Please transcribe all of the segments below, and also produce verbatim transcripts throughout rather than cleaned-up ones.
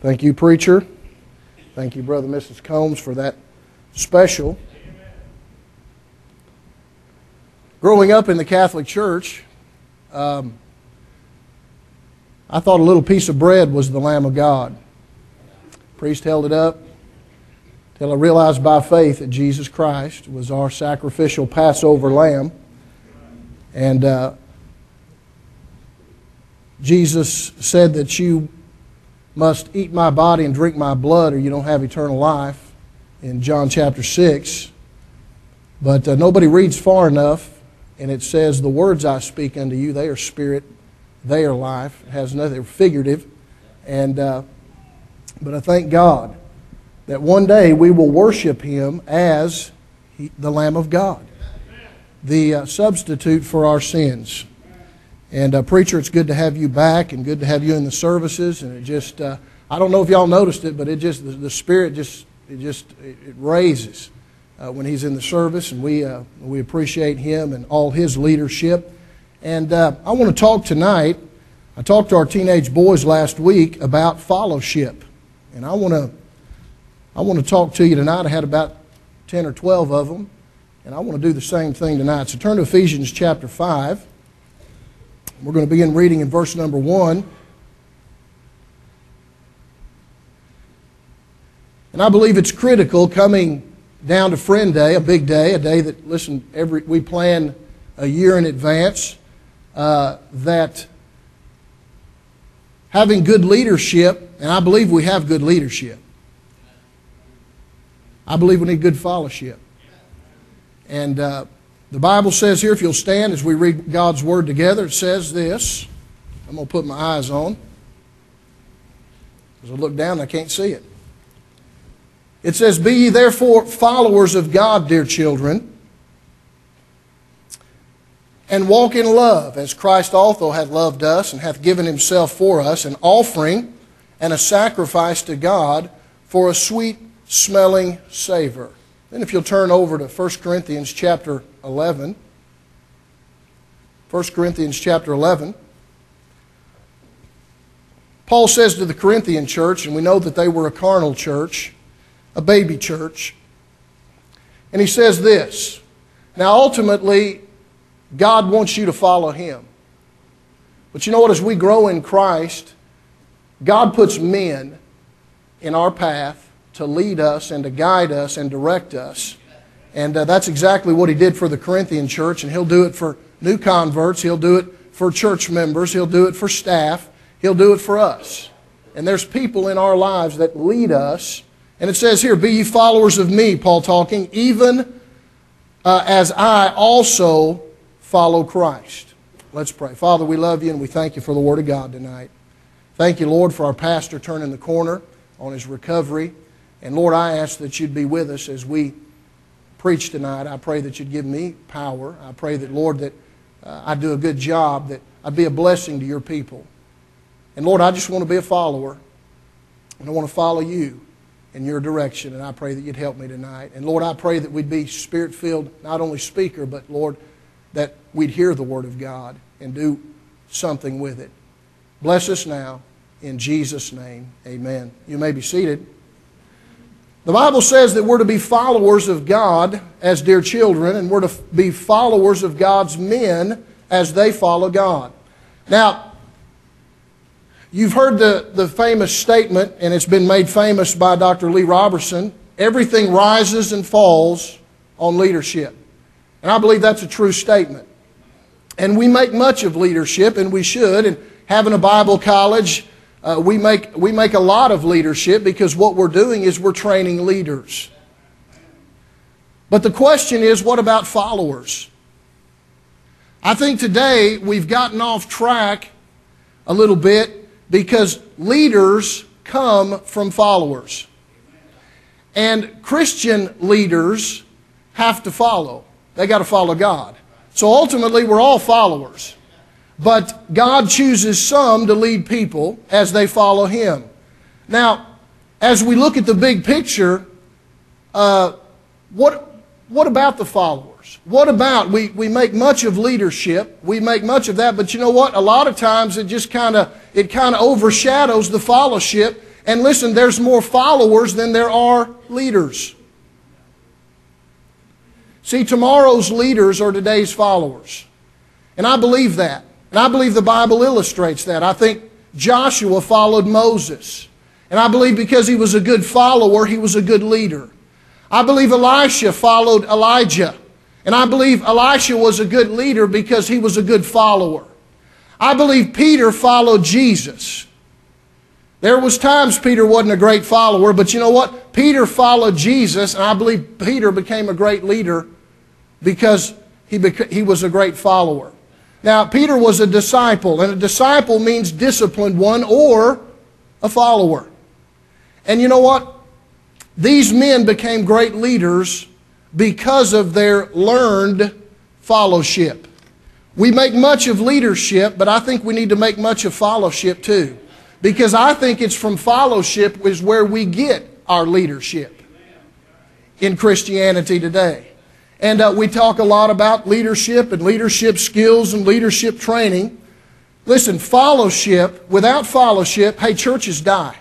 Thank you, preacher. Thank you, Brother and Missus Combs, for that special. Growing up in the Catholic Church, um, I thought a little piece of bread was the Lamb of God. The priest held it up till I realized by faith that Jesus Christ was our sacrificial Passover lamb. And uh, Jesus said that you must eat my body and drink my blood or you don't have eternal life in John chapter six. But uh, nobody reads far enough, and it says, the words I speak unto you, they are spirit, they are life. It has nothing figurative. And uh, but I thank God that one day we will worship Him as he, the Lamb of God, the uh, substitute for our sins. And uh, preacher, it's good to have you back and good to have you in the services. And it just, uh, I don't know if y'all noticed it, but it just, the, the Spirit just, it just, it, it raises uh, when He's in the service. And we, uh, we appreciate Him and all His leadership. And uh, I want to talk tonight, I talked to our teenage boys last week about fellowship. And I want to, I want to talk to you tonight. I had about ten or twelve of them. And I want to do the same thing tonight. So turn to Ephesians chapter five. We're going to begin reading in verse number one. And I believe it's critical coming down to Friend Day, a big day, a day that, listen, every we plan a year in advance, uh, that having good leadership, and I believe we have good leadership. I believe we need good fellowship. And uh, the Bible says here, if you'll stand as we read God's Word together, it says this. I'm going to put my eyes on. As I look down, I can't see it. It says, be ye therefore followers of God, dear children, and walk in love, as Christ also hath loved us, and hath given Himself for us, an offering and a sacrifice to God for a sweet-smelling savor. Then if you'll turn over to First Corinthians chapter eleven. First Corinthians chapter eleven. Paul says to the Corinthian church, and we know that they were a carnal church, a baby church, and he says this, now ultimately, God wants you to follow Him. But you know what, as we grow in Christ, God puts men in our path to lead us and to guide us and direct us. And uh, that's exactly what He did for the Corinthian church, and He'll do it for new converts. He'll do it for church members. He'll do it for staff. He'll do it for us. And there's people in our lives that lead us. And it says here, be ye followers of me, Paul talking, even uh, as I also follow Christ. Let's pray. Father, we love you and we thank you for the Word of God tonight. Thank you, Lord, for our pastor turning the corner on his recovery. And Lord, I ask that you'd be with us as we preach tonight. I pray that you'd give me power. I pray that, Lord, that uh, I do a good job, that I'd be a blessing to your people. And Lord, I just want to be a follower. And I want to follow you in your direction. And I pray that you'd help me tonight. And Lord, I pray that we'd be Spirit-filled, not only speaker, but Lord, that we'd hear the Word of God and do something with it. Bless us now. In Jesus' name, amen. You may be seated. The Bible says that we're to be followers of God as dear children, and we're to be followers of God's men as they follow God. Now, you've heard the, the famous statement, and it's been made famous by Doctor Lee Roberson, everything rises and falls on leadership. And I believe that's a true statement. And we make much of leadership, and we should, and having a Bible college, Uh, we make we make a lot of leadership because what we're doing is we're training leaders. But the question is, what about followers? I think today we've gotten off track a little bit because leaders come from followers. And Christian leaders have to follow. They got to follow God. So ultimately we're all followers. But God chooses some to lead people as they follow Him. Now, as we look at the big picture, uh, what, what about the followers? What about, we, we make much of leadership, we make much of that, but you know what? A lot of times it just kind of, it kind of overshadows the fellowship, And listen, there's more followers than there are leaders. See, tomorrow's leaders are today's followers. And I believe that. And I believe the Bible illustrates that. I think Joshua followed Moses. And I believe because he was a good follower, he was a good leader. I believe Elisha followed Elijah. And I believe Elisha was a good leader because he was a good follower. I believe Peter followed Jesus. There was times Peter wasn't a great follower, but you know what? Peter followed Jesus, and I believe Peter became a great leader because he, he was a great follower. Now, Peter was a disciple, and a disciple means disciplined one or a follower. And you know what? These men became great leaders because of their learned fellowship. We make much of leadership, but I think we need to make much of fellowship too. Because I think it's from fellowship is where we get our leadership in Christianity today. And uh, we talk a lot about leadership and leadership skills and leadership training. Listen, fellowship, without fellowship, hey, churches die.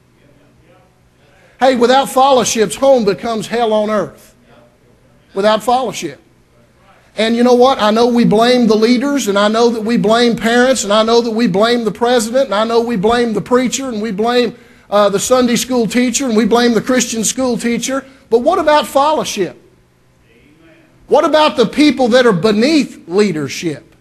Hey, without fellowships, home becomes hell on earth. Without fellowship. And you know what? I know we blame the leaders, and I know that we blame parents, and I know that we blame the president, and I know we blame the preacher, and we blame uh, the Sunday school teacher, and we blame the Christian school teacher. But what about fellowship? Amen. What about the people that are beneath leadership?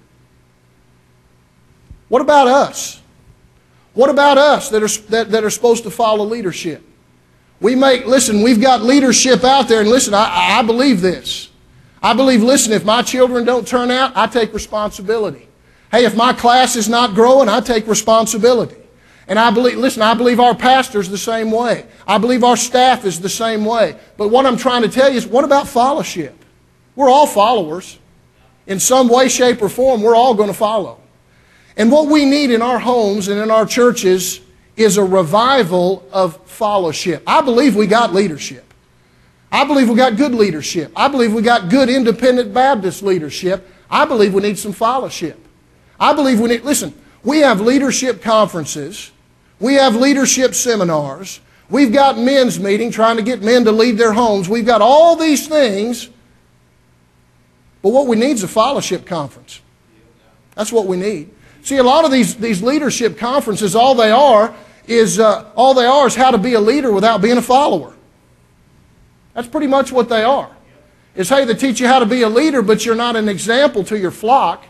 What about us? What about us that are, that, that are supposed to follow leadership? We make, listen, we've got leadership out there, and listen, I, I believe this. I believe, listen, if my children don't turn out, I take responsibility. Hey, if my class is not growing, I take responsibility. And I believe, listen, I believe our pastor's the same way. I believe our staff is the same way. But what I'm trying to tell you is, what about fellowship? We're all followers. In some way, shape, or form, we're all going to follow. And what we need in our homes and in our churches is a revival of fellowship. I believe we got leadership. I believe we got good leadership. I believe we got good independent Baptist leadership. I believe we need some fellowship. I believe we need, listen, we have leadership conferences. We have leadership seminars. We've got men's meeting trying to get men to lead their homes. We've got all these things. But what we need is a fellowship conference. That's what we need. See, a lot of these, these leadership conferences, all they are is uh, all they are is how to be a leader without being a follower. That's pretty much what they are. It's, hey, they teach you how to be a leader, but you're not an example to your flock.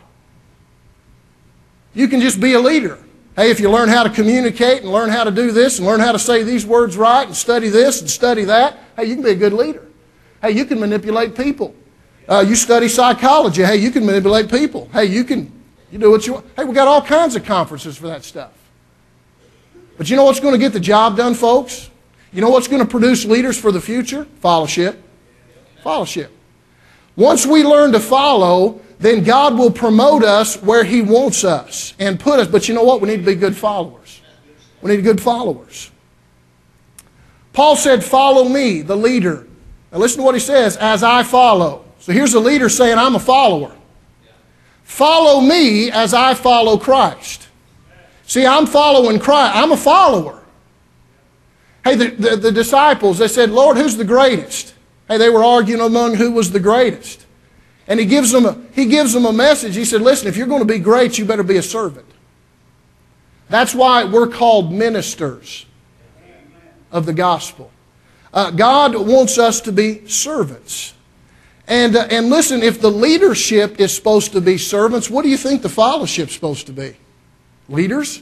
You can just be a leader. Hey, if you learn how to communicate and learn how to do this and learn how to say these words right and study this and study that, hey, you can be a good leader. Hey, you can manipulate people. Uh, you study psychology. Hey, you can manipulate people. Hey, you can you do what you want. Hey, we got all kinds of conferences for that stuff. But you know what's going to get the job done, folks? You know what's going to produce leaders for the future? Fellowship. Fellowship. Once we learn to follow, then God will promote us where He wants us and put us. But you know what? We need to be good followers. We need good followers. Paul said, follow me, the leader. Now listen to what he says, as I follow. So here's the leader saying, I'm a follower. Follow me as I follow Christ. See, I'm following Christ. I'm a follower. Hey, the, the, the disciples, they said, Lord, who's the greatest? Hey, they were arguing among who was the greatest. And he gives them a, he gives them a message. He said, listen, if you're going to be great, you better be a servant. That's why we're called ministers of the gospel. Uh, God wants us to be servants. And, uh, and listen, if the leadership is supposed to be servants, what do you think the fellowship's supposed to be? Leaders?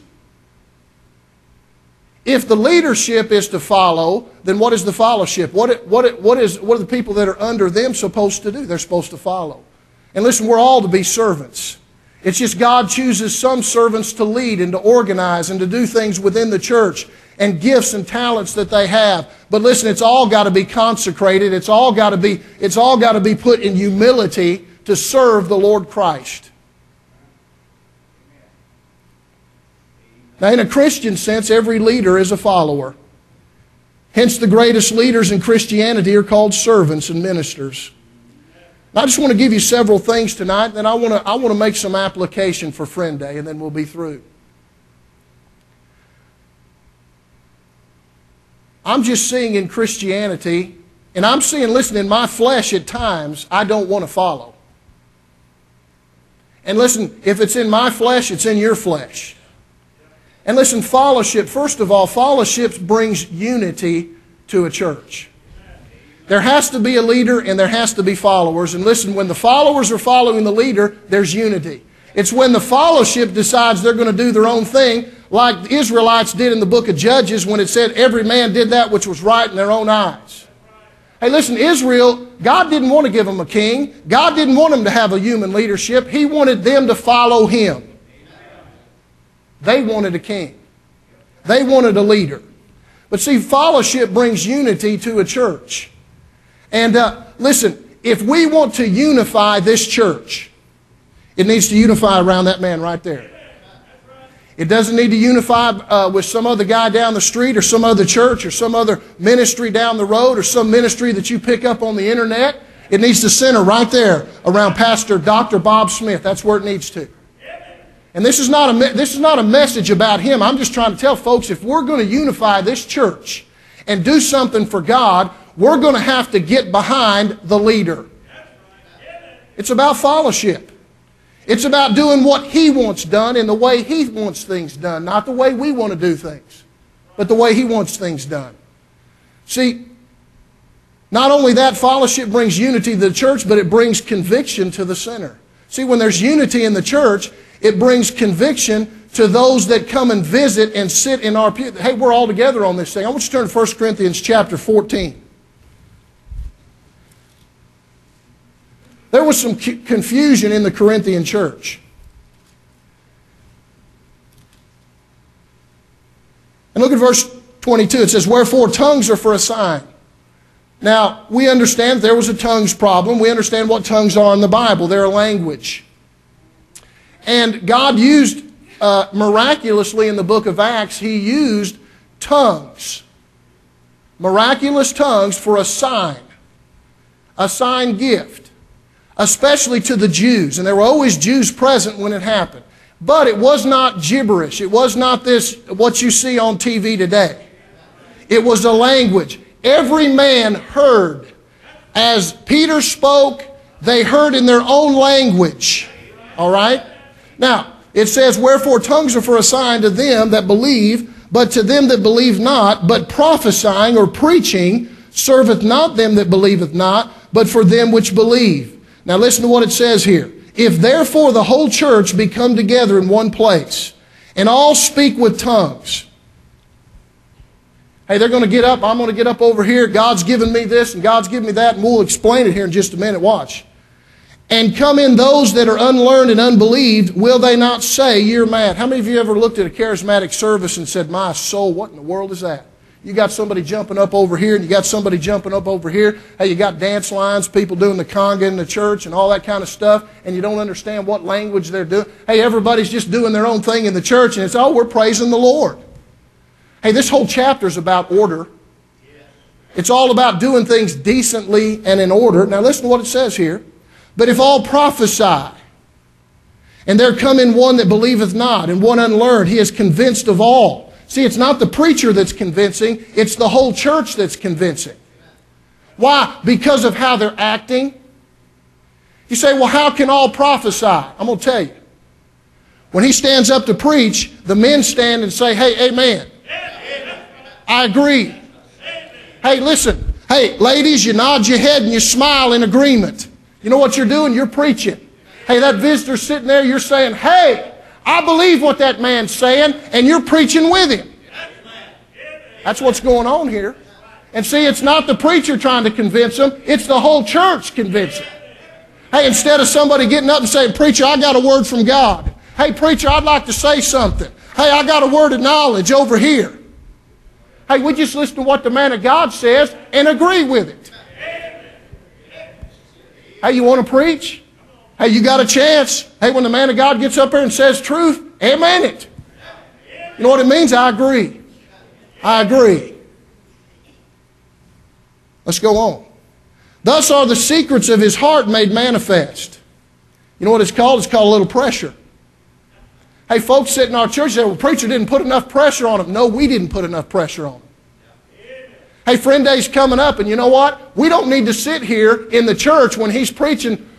If the leadership is to follow, then what is the fellowship? What, what, what, is, what are the people that are under them supposed to do? They're supposed to follow. And listen, we're all to be servants. It's just God chooses some servants to lead and to organize and to do things within the church and gifts and talents that they have. But listen, it's all got to be consecrated. It's all got to be, it's all got to be put in humility to serve the Lord Christ. Now, in a Christian sense, every leader is a follower. Hence, the greatest leaders in Christianity are called servants and ministers. I just want to give you several things tonight, then I want to, I want to make some application for Friend Day, and then we'll be through. I'm just seeing in Christianity, and I'm seeing, listen, in my flesh at times, I don't want to follow. And listen, if it's in my flesh, it's in your flesh. And listen, fellowship, first of all, fellowship brings unity to a church. There has to be a leader and there has to be followers. And listen, when the followers are following the leader, there's unity. It's when the fellowship decides they're going to do their own thing, like the Israelites did in the book of Judges when it said every man did that which was right in their own eyes. Hey, listen, Israel, God didn't want to give them a king. God didn't want them to have a human leadership. He wanted them to follow Him. They wanted a king. They wanted a leader. But see, fellowship brings unity to a church. And uh, listen, if we want to unify this church, it needs to unify around that man right there. It doesn't need to unify uh, with some other guy down the street or some other church or some other ministry down the road or some ministry that you pick up on the internet. It needs to center right there around Pastor Doctor Bob Smith. That's where it needs to. And this is not a, this is not a message about him. I'm just trying to tell folks, if we're going to unify this church and do something for God, we're going to have to get behind the leader. It's about fellowship. It's about doing what He wants done in the way He wants things done. Not the way we want to do things, but the way He wants things done. See, not only that, fellowship brings unity to the church, but it brings conviction to the sinner. See, when there's unity in the church, it brings conviction to those that come and visit and sit in our pew. Hey, we're all together on this thing. I want you to turn to First Corinthians chapter fourteen. There was some confusion in the Corinthian church. And look at verse twenty-two. It says, wherefore tongues are for a sign. Now, we understand there was a tongues problem. We understand what tongues are in the Bible. They're a language. And God used, uh, miraculously in the book of Acts, He used tongues. Miraculous tongues for a sign. A sign gift. Especially to the Jews. And there were always Jews present when it happened. But it was not gibberish. It was not this, what you see on T V today. It was a language. Every man heard. As Peter spoke, they heard in their own language. All right? Now, it says, wherefore tongues are for a sign to them that believe, but to them that believe not, but prophesying or preaching serveth not them that believeth not, but for them which believe. Now listen to what it says here. If therefore the whole church be come together in one place, and all speak with tongues. Hey, they're going to get up, I'm going to get up over here, God's given me this and God's given me that, and we'll explain it here in just a minute, watch. And come in those that are unlearned and unbelieved, will they not say, you're mad? How many of you ever looked at a charismatic service and said, my soul, what in the world is that? You got somebody jumping up over here and you got somebody jumping up over here. Hey, you got dance lines, people doing the conga in the church and all that kind of stuff, and you don't understand what language they're doing. Hey, everybody's just doing their own thing in the church, and it's, oh, we're praising the Lord. Hey, this whole chapter is about order. It's all about doing things decently and in order. Now listen to what it says here. But if all prophesy, and there come in one that believeth not, and one unlearned, he is convinced of all. See, it's not the preacher that's convincing, it's the whole church that's convincing. Why? Because of how they're acting. You say, well, how can all prophesy? I'm going to tell you. When he stands up to preach, the men stand and say, hey, amen. I agree. Hey, listen. Hey, ladies, you nod your head and you smile in agreement. You know what you're doing? You're preaching. Hey, that visitor sitting there, you're saying, hey, I believe what that man's saying, and you're preaching with him. That's what's going on here. And see, it's not the preacher trying to convince them, it's the whole church convincing. Hey, instead of somebody getting up and saying, preacher, I got a word from God. Hey, preacher, I'd like to say something. Hey, I got a word of knowledge over here. Hey, we just listen to what the man of God says and agree with it. Hey, you want to preach? Hey, you got a chance. Hey, when the man of God gets up there and says truth, amen it. You know what it means? I agree. I agree. Let's go on. Thus are the secrets of his heart made manifest. You know what it's called? It's called a little pressure. Hey, folks sit in our church and say, well, the preacher didn't put enough pressure on him. No, we didn't put enough pressure on him. Hey, Friend Day's coming up, and you know what? We don't need to sit here in the church when he's preaching.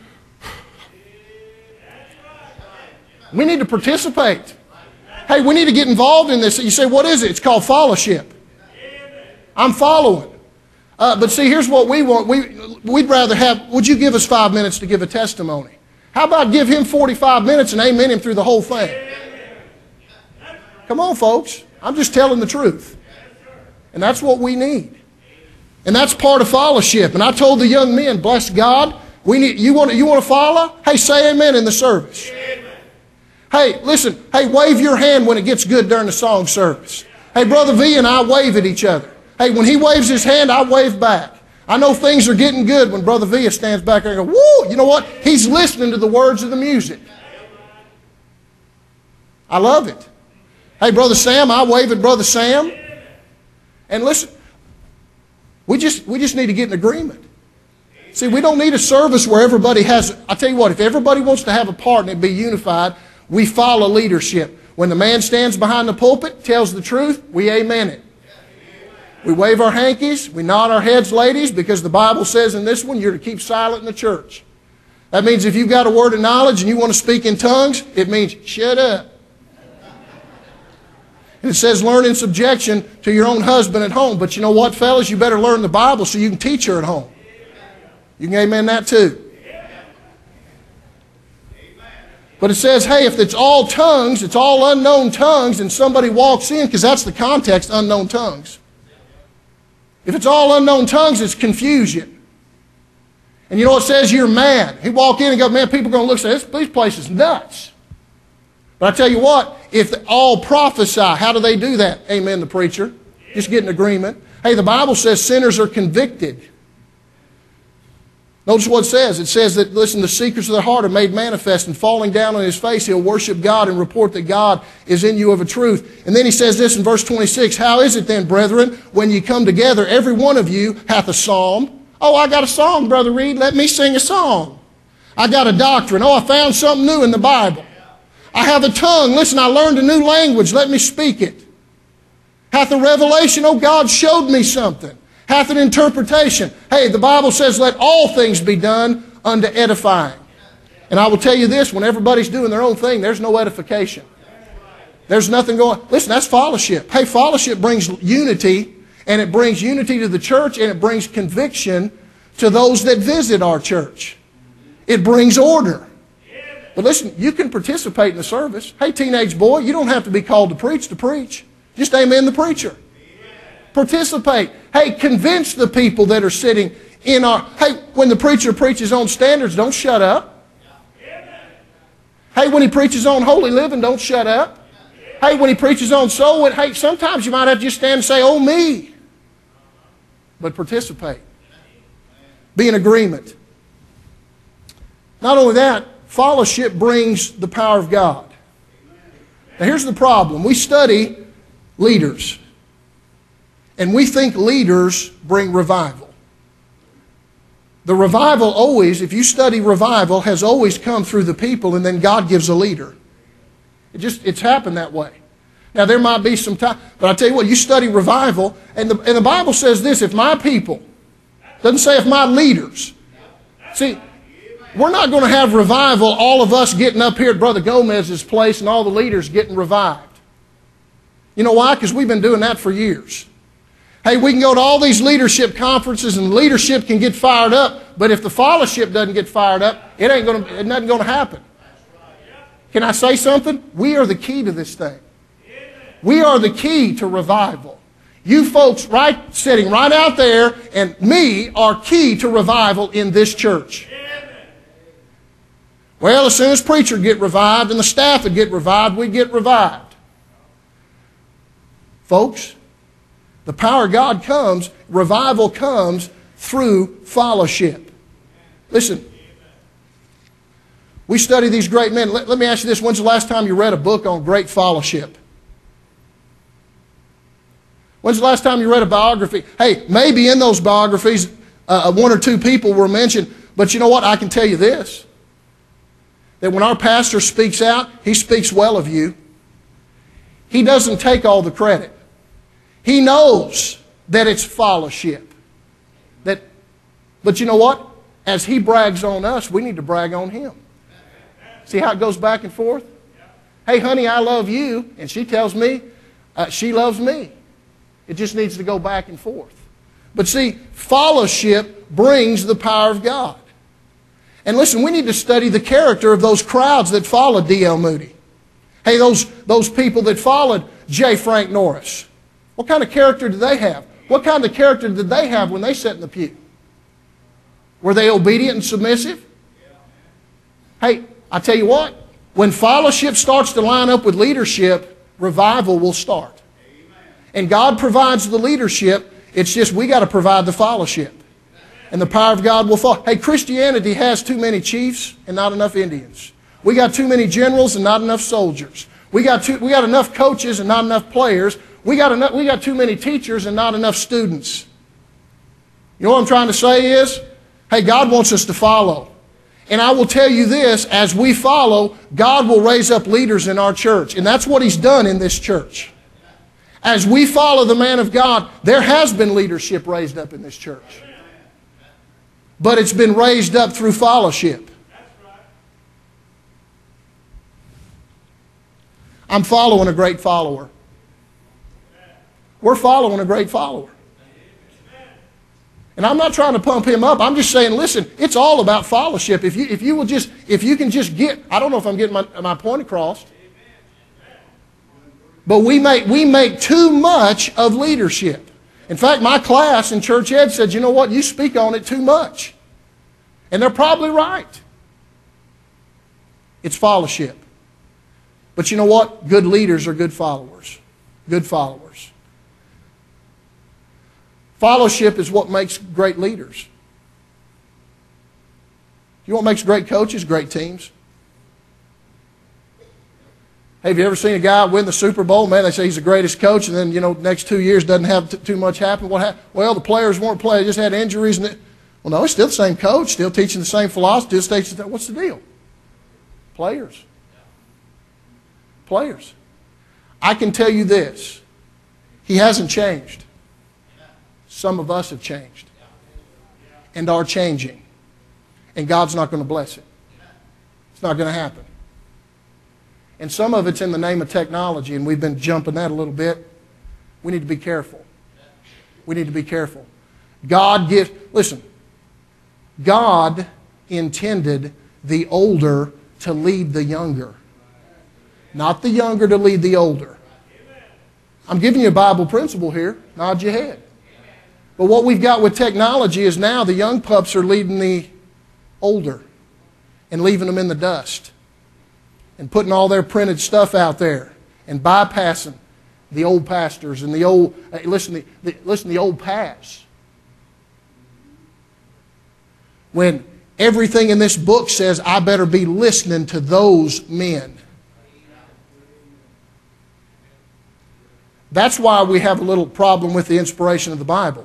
We need to participate. Hey, we need to get involved in this. You say, what is it? It's called fellowship. I'm following. Uh, but see, here's what we want. We, we'd rather have, would you give us five minutes to give a testimony? How about give him forty-five minutes and amen him through the whole thing? Come on, folks. I'm just telling the truth. And that's what we need. And that's part of fellowship. And I told the young men, bless God, we need, you want, you want to follow? Hey, say amen in the service. Hey, listen, hey, wave your hand when it gets good during the song service. Hey, Brother V and I wave at each other. Hey, when he waves his hand, I wave back. I know things are getting good when Brother V stands back there and goes, woo! You know what? He's listening to the words of the music. I love it. Hey, Brother Sam, I wave at Brother Sam. And listen, we just, we just need to get in agreement. See, we don't need a service where everybody has, I tell you what, if everybody wants to have a part and it be unified, we follow leadership. When the man stands behind the pulpit, tells the truth, we amen it. We wave our hankies, we nod our heads, ladies, because the Bible says in this one, you're to keep silent in the church. That means if you've got a word of knowledge and you want to speak in tongues, it means shut up. And it says learn in subjection to your own husband at home. But you know what, fellas? You better learn the Bible so you can teach her at home. You can amen that too. But it says, hey, if it's all tongues, it's all unknown tongues, and somebody walks in, because that's the context, unknown tongues. If it's all unknown tongues, it's confusion. And you know what it says? You're mad. He walk in and go, man, people are going to look and say, this, this place is nuts. But I tell you what, if they all prophesy, how do they do that? Amen, the preacher. Just get an agreement. Hey, the Bible says sinners are convicted. Notice what it says. It says that, listen, the secrets of their heart are made manifest, and falling down on his face, he'll worship God and report that God is in you of a truth. And then he says this in verse twenty-six, how is it then, brethren, when you come together, every one of you hath a psalm? Oh, I got a song, Brother Reed. Let me sing a song. I got a doctrine. Oh, I found something new in the Bible. I have a tongue. Listen, I learned a new language. Let me speak it. Hath a revelation. Oh, God showed me something. Hath an interpretation. Hey, the Bible says, let all things be done unto edifying. And I will tell you this, when everybody's doing their own thing, there's no edification. There's nothing going. Listen, that's fellowship. Hey, fellowship brings unity, and it brings unity to the church, and it brings conviction to those that visit our church. It brings order. But listen, you can participate in the service. Hey, teenage boy, you don't have to be called to preach to preach. Just amen the preacher. Participate. Hey, convince the people that are sitting in our... Hey, when the preacher preaches on standards, don't shut up. Hey, when he preaches on holy living, don't shut up. Hey, when he preaches on soul winning, hey, sometimes you might have to just stand and say, oh, me. But participate. Be in agreement. Not only that, fellowship brings the power of God. Now, here's the problem. We study leaders. And we think leaders bring revival. The revival always, if you study revival, has always come through the people, and then God gives a leader. It just, it's happened that way. Now, there might be some time, but I tell you what, you study revival, and the, and the Bible says this, if my people, doesn't say if my leaders. See, we're not going to have revival, all of us getting up here at Brother Gomez's place and all the leaders getting revived. You know why? Because we've been doing that for years. Hey, we can go to all these leadership conferences and leadership can get fired up, but if the fellowship doesn't get fired up, it ain't going to, nothing going to happen. Can I say something? We are the key to this thing. We are the key to revival. You folks right sitting right out there and me are key to revival in this church. Well, as soon as preacher get revived and the staff would get revived, we'd get revived. Folks, the power of God comes, revival comes through fellowship. Listen, we study these great men. Let, let me ask you this. When's the last time you read a book on great fellowship? When's the last time you read a biography? Hey, maybe in those biographies, uh, one or two people were mentioned. But you know what? I can tell you this. That when our pastor speaks out, he speaks well of you. He doesn't take all the credit. He knows that it's fellowship. That, but you know what? As He brags on us, we need to brag on Him. See how it goes back and forth? Hey, honey, I love you. And she tells me uh, she loves me. It just needs to go back and forth. But see, fellowship brings the power of God. And listen, we need to study the character of those crowds that followed D L Moody. Hey, those, those people that followed J. Frank Norris. What kind of character did they have? What kind of character did they have when they sat in the pew? Were they obedient and submissive? Hey, I tell you what, when fellowship starts to line up with leadership, revival will start. And God provides the leadership. It's just we got to provide the fellowship. And the power of God will fall. Hey, Christianity has too many chiefs and not enough Indians. We got too many generals and not enough soldiers. We got, too, we got enough coaches and not enough players. We got, enough, we got too many teachers and not enough students. You know what I'm trying to say is, hey, God wants us to follow. And I will tell you this, as we follow, God will raise up leaders in our church. And that's what He's done in this church. As we follow the man of God, there has been leadership raised up in this church. But it's been raised up through fellowship. I'm following a great follower. We're following a great follower. And I'm not trying to pump him up. I'm just saying, listen, it's all about fellowship. If you, if you will just, if you can just get, I don't know if I'm getting my, my point across. But we make, we make too much of leadership. In fact, my class in church ed said, you know what, you speak on it too much. And they're probably right. It's fellowship. But you know what? Good leaders are good followers. Good followers. Fellowship is what makes great leaders. You know what makes great coaches? Great teams. Hey, have you ever seen a guy win the Super Bowl? Man, they say he's the greatest coach, and then, you know, next two years doesn't have t- too much happen. What happened? Well, the players weren't playing, just had injuries. And it, well, no, he's still the same coach, still teaching the same philosophy. Still teaching, what's the deal? Players. Players. I can tell you this. He hasn't changed. Some of us have changed and are changing. And God's not going to bless it. It's not going to happen. And some of it's in the name of technology, and we've been jumping that a little bit. We need to be careful. We need to be careful. God gives, listen, God intended the older to lead the younger, not the younger to lead the older. I'm giving you a Bible principle here. Nod your head. But what we've got with technology is now the young pups are leading the older and leaving them in the dust and putting all their printed stuff out there and bypassing the old pastors and the old, uh, listen, the, the, listen, the old paths. When everything in this book says I better be listening to those men. That's why we have a little problem with the inspiration of the Bible.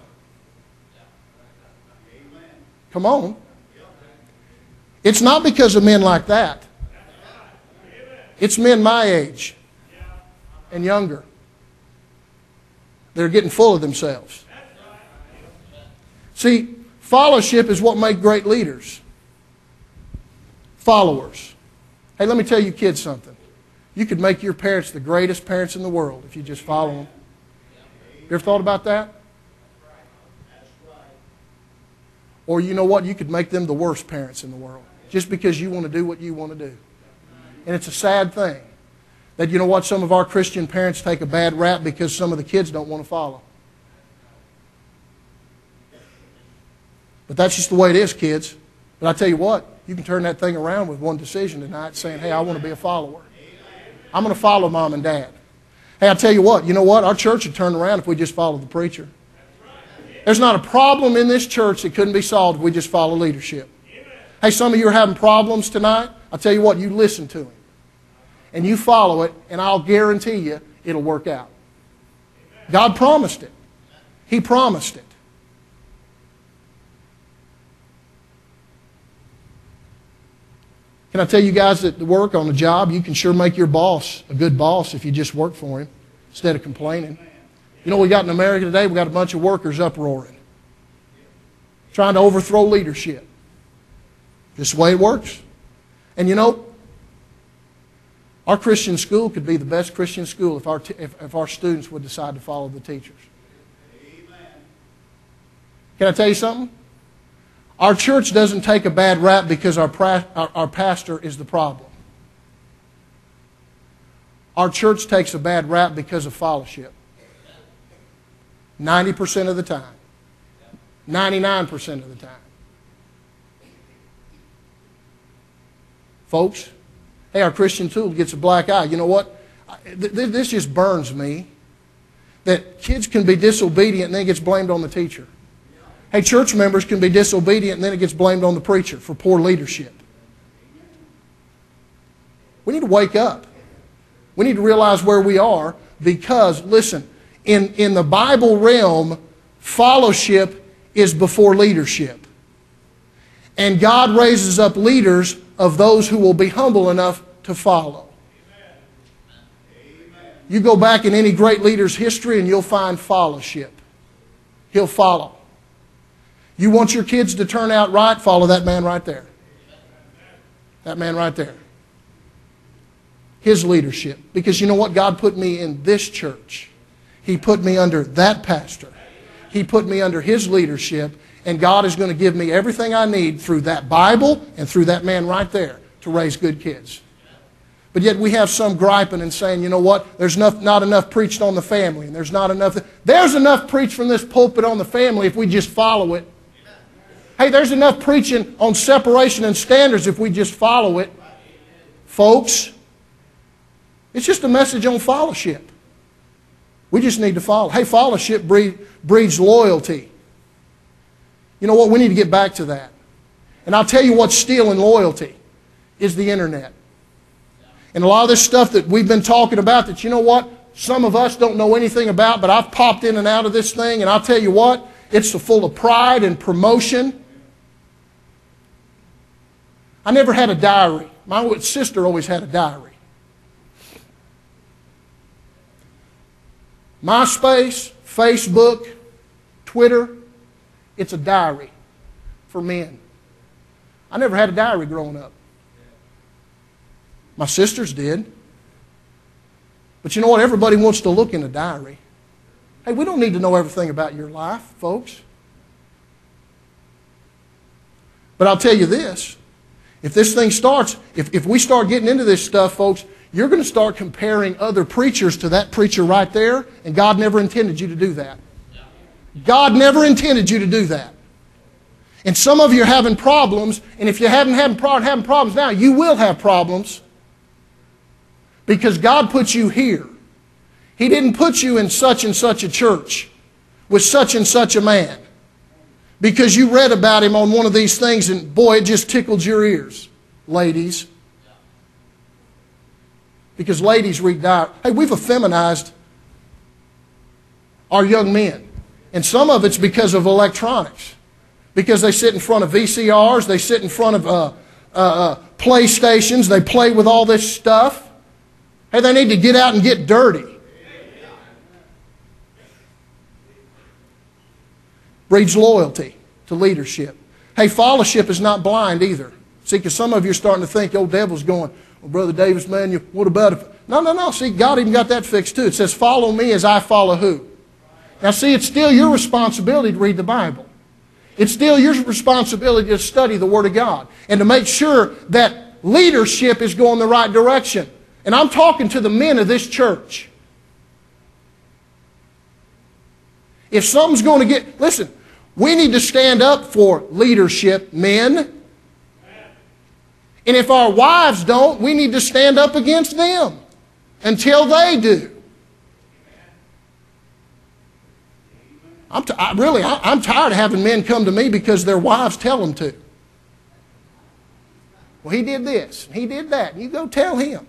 Come on. It's not because of men like that. It's men my age and younger. They're getting full of themselves. See, fellowship is what makes great leaders. Followers. Hey, let me tell you kids something. You could make your parents the greatest parents in the world if you just follow them. You ever thought about that? Or you know what? You could make them the worst parents in the world just because you want to do what you want to do. And it's a sad thing that, you know what, some of our Christian parents take a bad rap because some of the kids don't want to follow. But that's just the way it is, kids. But I tell you what, you can turn that thing around with one decision tonight saying, hey, I want to be a follower. I'm going to follow mom and dad. Hey, I tell you what, you know what? Our church would turn around if we just followed the preacher. There's not a problem in this church that couldn't be solved if we just follow leadership. Hey, some of you are having problems tonight. I'll tell you what, you listen to him. And you follow it, and I'll guarantee you it'll work out. God promised it. He promised it. Can I tell you guys that work on a job, you can sure make your boss a good boss if you just work for him instead of complaining. You know what we got in America today? We got a bunch of workers uproaring, trying to overthrow leadership. Just the way it works. And you know, our Christian school could be the best Christian school if our, t if, if our students would decide to follow the teachers. Amen. Can I tell you something? Our church doesn't take a bad rap because our, pra our, our pastor is the problem. Our church takes a bad rap because of fellowship. ninety percent of the time. ninety-nine percent of the time. Folks, hey, our Christian tool gets a black eye. You know what? This just burns me. That kids can be disobedient and then it gets blamed on the teacher. Hey, church members can be disobedient and then it gets blamed on the preacher for poor leadership. We need to wake up. We need to realize where we are because, listen, in, in the Bible realm, fellowship is before leadership. And God raises up leaders of those who will be humble enough to follow. Amen. You go back in any great leader's history and you'll find fellowship. He'll follow. You want your kids to turn out right, follow that man right there. That man right there. His leadership. Because you know what? God put me in this church. He put me under that pastor. He put me under his leadership. And God is going to give me everything I need through that Bible and through that man right there to raise good kids. But yet we have some griping and saying, you know what, there's not, not enough preached on the family. And there's not enough. There's enough preached from this pulpit on the family if we just follow it. Hey, there's enough preaching on separation and standards if we just follow it. Folks, it's just a message on fellowship. We just need to follow. Hey, fellowship breed, breeds loyalty. You know what? We need to get back to that. And I'll tell you what's stealing loyalty is the internet. And a lot of this stuff that we've been talking about that, you know what, some of us don't know anything about, but I've popped in and out of this thing, and I'll tell you what, it's so full of pride and promotion. I never had a diary. My sister always had a diary. MySpace, Facebook, Twitter, it's a diary for men. I never had a diary growing up. My sisters did. But you know what? Everybody wants to look in a diary. Hey, we don't need to know everything about your life, folks. But I'll tell you this. If this thing starts, if, if we start getting into this stuff, folks, you're going to start comparing other preachers to that preacher right there, and God never intended you to do that. God never intended you to do that. And some of you are having problems, and if you haven't had having problems now, you will have problems because God put you here. He didn't put you in such and such a church with such and such a man because you read about him on one of these things and boy, it just tickled your ears, ladies. Because ladies read diary. Hey, we've effeminized our young men. And some of it's because of electronics. Because they sit in front of V C Rs, they sit in front of uh, uh, uh, PlayStations, they play with all this stuff. Hey, they need to get out and get dirty. Breeds loyalty to leadership. Hey, fellowship is not blind either. See, because some of you are starting to think the old devil's going, well, Brother Davis, man, you, what about if... No, no, no. See, God even got that fixed too. It says, follow me as I follow who? Now, see, it's still your responsibility to read the Bible. It's still your responsibility to study the Word of God and to make sure that leadership is going the right direction. And I'm talking to the men of this church. If something's going to get... Listen, we need to stand up for leadership, men. And if our wives don't, we need to stand up against them until they do. I'm t I, really, I, I'm tired of having men come to me because their wives tell them to. Well, he did this, and he did that. And you go tell him.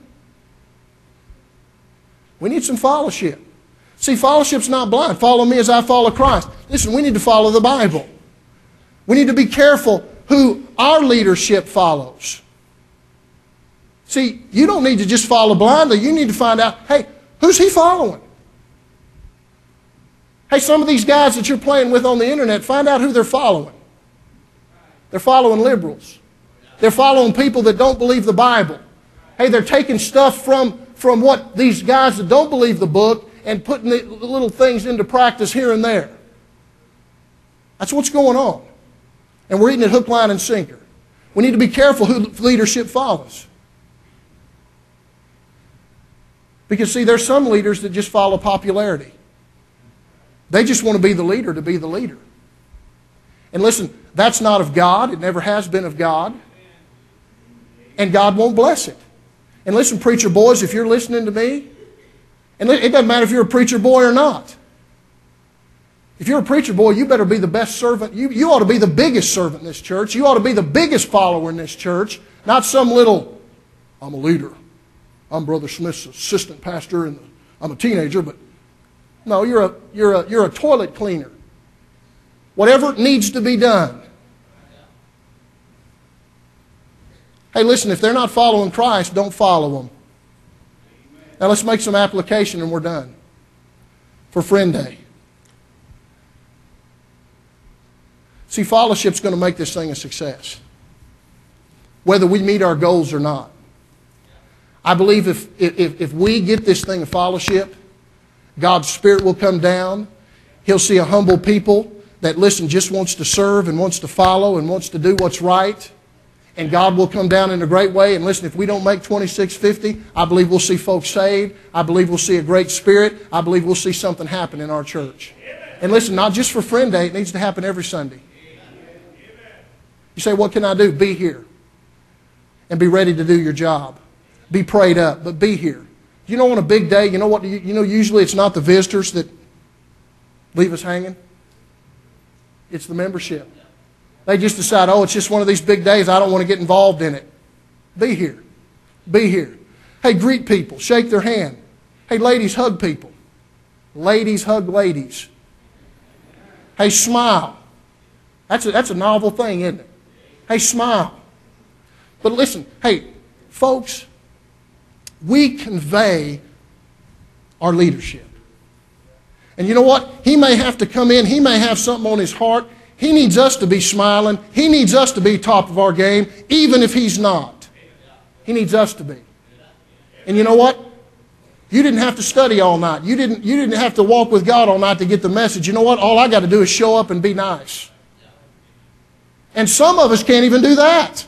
We need some fellowship. See, fellowship's not blind. Follow me as I follow Christ. Listen, we need to follow the Bible. We need to be careful who our leadership follows. See, you don't need to just follow blindly. You need to find out, hey, who's he following? Hey, some of these guys that you're playing with on the internet, find out who they're following. They're following liberals. They're following people that don't believe the Bible. Hey, they're taking stuff from, from what these guys that don't believe the book and putting the little things into practice here and there. That's what's going on. And we're eating it hook, line, and sinker. We need to be careful who leadership follows. Because, see, there's some leaders that just follow popularity. They just want to be the leader to be the leader. And listen, that's not of God. It never has been of God. And God won't bless it. And listen, preacher boys, if you're listening to me, and it doesn't matter if you're a preacher boy or not. If you're a preacher boy, you better be the best servant. You, you ought to be the biggest servant in this church. You ought to be the biggest follower in this church. Not some little, I'm a leader. I'm Brother Smith's assistant pastor and I'm a teenager, but no, you're a, you're a, you're a toilet cleaner. Whatever needs to be done. Hey, listen, if they're not following Christ, don't follow them. Now let's make some application and we're done. For Friend Day. See, fellowship's going to make this thing a success. Whether we meet our goals or not. I believe if, if, if we get this thing of fellowship, God's Spirit will come down. He'll see a humble people that, listen, just wants to serve and wants to follow and wants to do what's right. And God will come down in a great way. And listen, if we don't make twenty-six fifty, I believe we'll see folks saved. I believe we'll see a great Spirit. I believe we'll see something happen in our church. And listen, not just for Friend Day, it needs to happen every Sunday. You say, what can I do? Be here. And be ready to do your job. Be prayed up, but be here. You know, on a big day, you know what? You, you know, usually it's not the visitors that leave us hanging. It's the membership. They just decide, oh, it's just one of these big days. I don't want to get involved in it. Be here. Be here. Hey, greet people. Shake their hand. Hey, ladies, hug people. Ladies, hug ladies. Hey, smile. That's a, that's a novel thing, isn't it? Hey, smile. But listen, hey, folks, we convey our leadership. And you know what? He may have to come in. He may have something on his heart. He needs us to be smiling. He needs us to be top of our game, even if he's not. He needs us to be. And you know what? You didn't have to study all night. You didn't, you didn't have to walk with God all night to get the message. You know what? All I got to do is show up and be nice. And some of us can't even do that.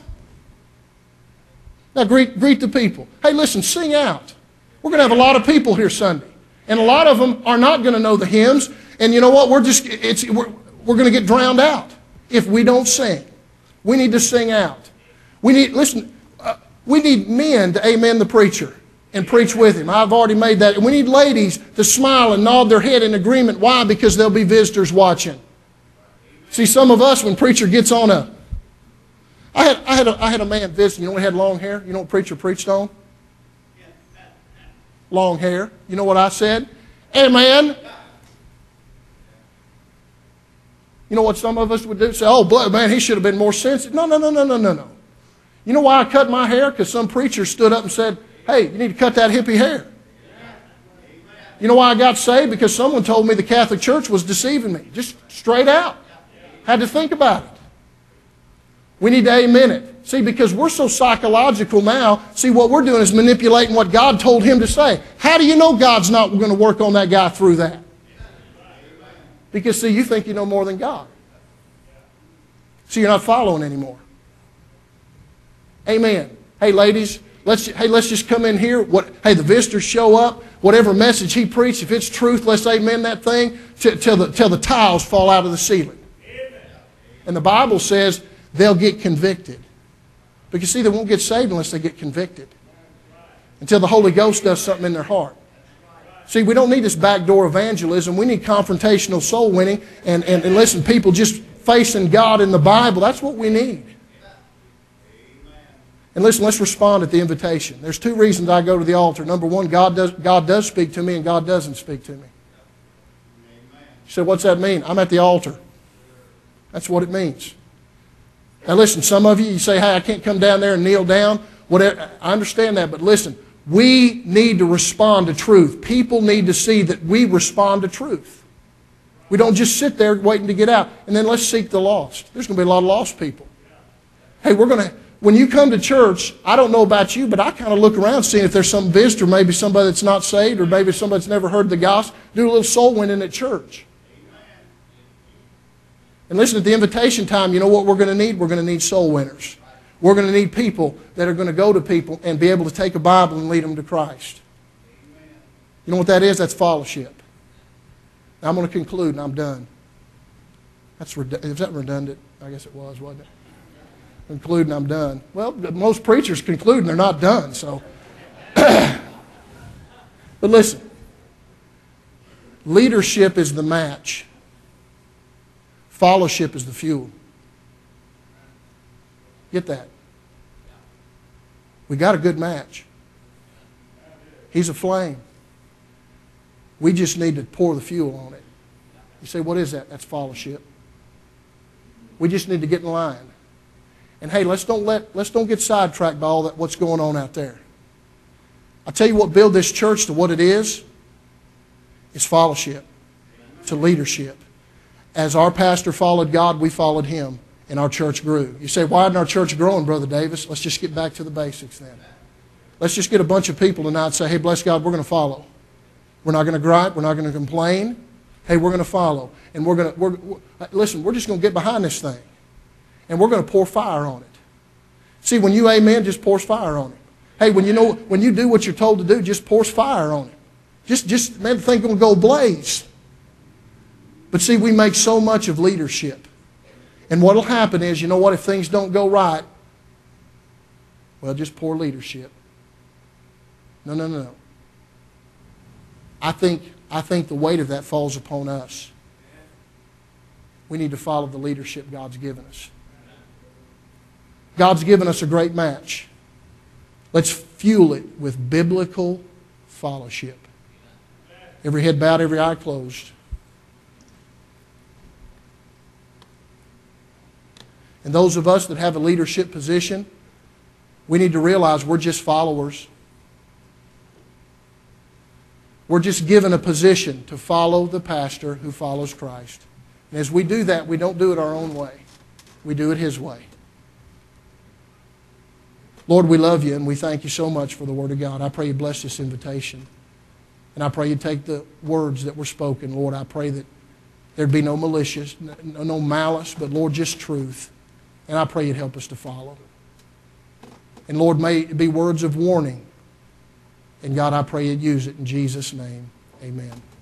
Now, greet, greet the people. Hey, listen, sing out. We're going to have a lot of people here Sunday. And a lot of them are not going to know the hymns. And you know what? We're just, it's, we're, we're going to get drowned out if we don't sing. We need to sing out. We need, listen, uh, we need men to amen the preacher and preach with him. I've already made that. And we need ladies to smile and nod their head in agreement. Why? Because there'll be visitors watching. See, some of us, when preacher gets on a, I had, I had, a, I had a man visit. You know, he had long hair. You know what preacher preached on? Long hair. You know what I said? Hey, man. You know what some of us would do? Say, oh, blood, man, he should have been more sensitive. No, no, no, no, no, no, no. You know why I cut my hair? Because some preacher stood up and said, hey, you need to cut that hippie hair. You know why I got saved? Because someone told me the Catholic Church was deceiving me. Just straight out. Had to think about it. We need to amen it. See, because we're so psychological now, see, what we're doing is manipulating what God told him to say. How do you know God's not going to work on that guy through that? Because, see, you think you know more than God. So you're not following anymore. Amen. Hey, ladies, let's, hey, let's just come in here. What, hey, the visitors show up. Whatever message he preached, if it's truth, let's amen that thing till the, till the tiles fall out of the ceiling. And the Bible says they'll get convicted. Because, see, they won't get saved unless they get convicted. Until the Holy Ghost does something in their heart. See, we don't need this backdoor evangelism. We need confrontational soul winning. And, and, and listen, people just facing God in the Bible. That's what we need. And listen, let's respond at the invitation. There's two reasons I go to the altar. Number one, God does, God does speak to me and God doesn't speak to me. You say, what's that mean? I'm at the altar. That's what it means. Now listen, some of you, you say, hey, I can't come down there and kneel down. Whatever. I understand that, but listen, we need to respond to truth. People need to see that we respond to truth. We don't just sit there waiting to get out. And then let's seek the lost. There's going to be a lot of lost people. Hey, we're going to, when you come to church, I don't know about you, but I kind of look around seeing if there's some visitor, maybe somebody that's not saved, or maybe somebody that's never heard the gospel. Do a little soul winning at church. And listen, at the invitation time, you know what we're going to need? We're going to need soul winners. We're going to need people that are going to go to people and be able to take a Bible and lead them to Christ. You know what that is? That's fellowship. Now, I'm going to conclude and I'm done. That's is that redundant? I guess it was, wasn't it? Conclude and I'm done. Well, most preachers conclude and they're not done. So, but listen, leadership is the match. Fellowship is the fuel. Get that? We got a good match. He's a flame. We just need to pour the fuel on it. You say, what is that? That's fellowship. We just need to get in line. And hey, let's don't let let's don't get sidetracked by all that what's going on out there. I'll tell you what build this church to what it is. It's fellowship. It's a leadership. As our pastor followed God, we followed him, and our church grew. You say, why isn't our church growing, Brother Davis? Let's just get back to the basics then. Let's just get a bunch of people tonight and say, hey, bless God, we're going to follow. We're not going to gripe. We're not going to complain. Hey, we're going to follow. And we're going to, we're, we're, listen, we're just going to get behind this thing. And we're going to pour fire on it. See, when you amen, just pours fire on it. Hey, when you know, when you do what you're told to do, just pours fire on it. Just, just, man, the thing's going to go blaze. But see, we make so much of leadership. And what will happen is, you know what, if things don't go right, well, just poor leadership. No, no, no, no. I think, I think the weight of that falls upon us. We need to follow the leadership God's given us. God's given us a great match. Let's fuel it with biblical fellowship. Every head bowed, every eye closed. And those of us that have a leadership position, we need to realize we're just followers. We're just given a position to follow the pastor who follows Christ. And as we do that, we don't do it our own way. We do it His way. Lord, we love you and we thank you so much for the Word of God. I pray you bless this invitation. And I pray you take the words that were spoken. Lord, I pray that there'd be no malicious, no malice, but Lord, just truth. And I pray you'd help us to follow. And Lord, may it be words of warning. And God, I pray you'd use it in Jesus' name. Amen.